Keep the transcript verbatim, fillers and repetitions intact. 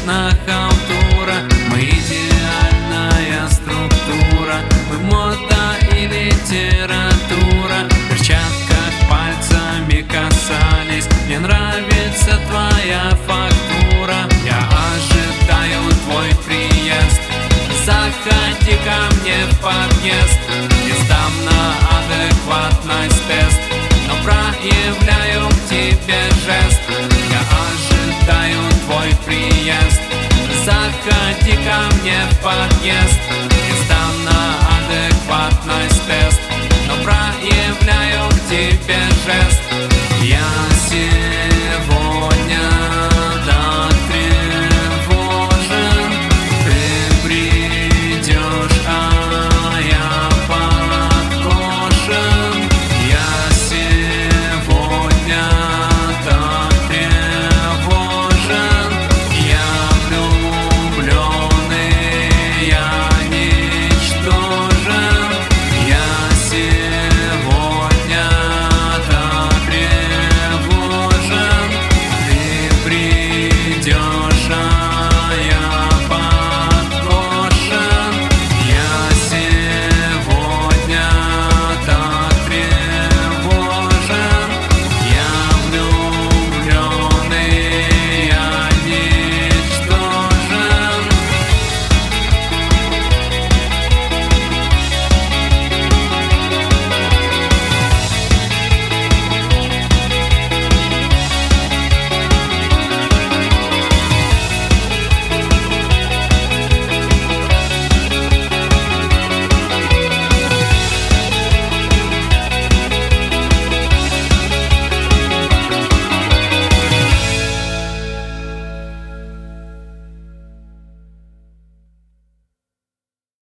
точно халтура. Мы идеальная структура, мы мода и литература. В перчатках пальцами касались, мне нравится твоя фактура. Я ожидаю твой приезд, заходи ко мне в подъезд. Не сдам на адекватность тест, но проявляю к тебе жест. Я ожидаю твой приезд, заходи ко мне в подъезд.